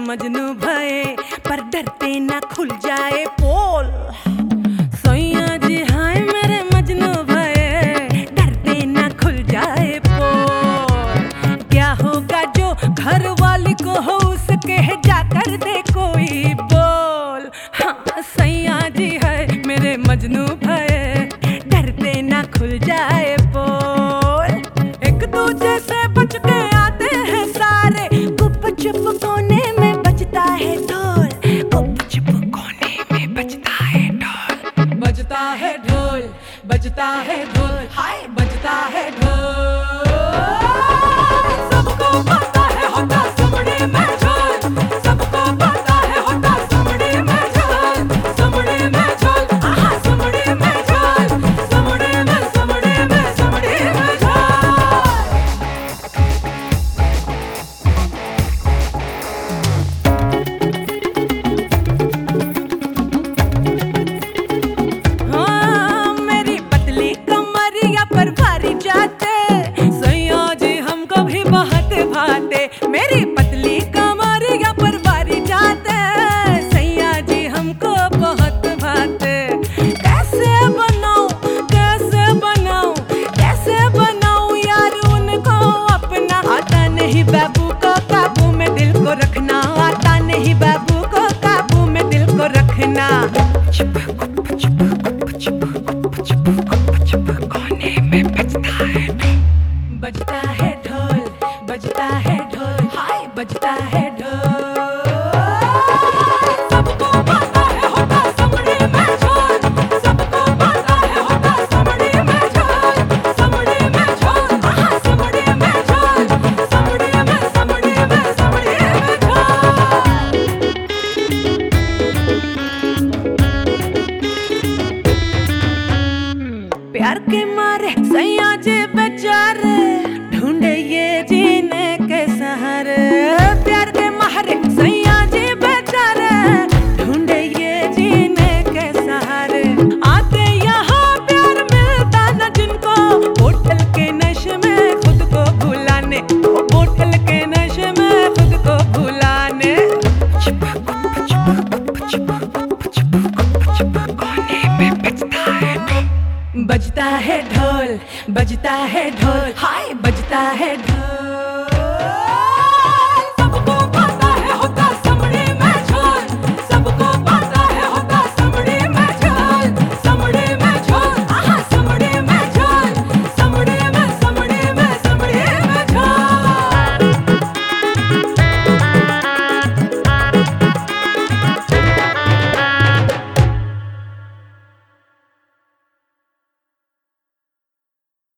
मजनू भये पर डरते ना खुल जाए पोल। सैया जी हाय मेरे मजनू भये डरते ना खुल जाए पोल। क्या होगा जो घर वाली को हो उसके जाकर दे कोई बोल। हाँ सैया जी है मेरे मजनू भये डरते ना खुल जाए पोल। एक दूजे से बच के आते हैं सारे, गुप चुप कोने में बजता है ढोल। गुप चुप कोने में बजता है ढोल। बजता है ढोल, बजता है ढोल, हाय बजता है ढोल। सबको पता है होता समड़ी में झोल, सबको पता है होता समड़ी में झोल। समड़ी में झोल, आहा समड़ी में झोल, समड़ी में समड़ी में समड़ी में झोल। हाँ मेरी पतली कमरिया पर भारी जाते सैया जी हमको भी बहुत भाते। मेरी पतली कमरिया पर भारी जाते सैया जी हमको बहुत भाते। कैसे बनाऊं कैसे बनाऊं कैसे बनाऊं यार उनको अपना। आता नहीं बाबू को काबू में दिल को रखना, आता नहीं बाबू को काबू में दिल को रखना। कोने में बजता है ढोल, बजता है ढोल, हाय बजता है ढोल। सबको पता है होता समड़ी में झोल, सबको पता है होता समड़ी में झोल। समड़ी में झोल, आहा समड़ी में झोल, समड़ी में समड़ी में समड़ी में झोल। प्यार के मारे सैया जी बेचारे ढूंढे ये जीने के सहारे। प्यार के मारे सैया जी बेचारे ढूंढे ये जीने के सहारे। आते यहाँ प्यार मिलता न जिनको, बोतल के नशे में खुद को भुलाने, वो बोतल के नशे में खुद को भुलाने। कोने में बजता है ढोल, बजता है ढोल, हाय बजता है ढोल।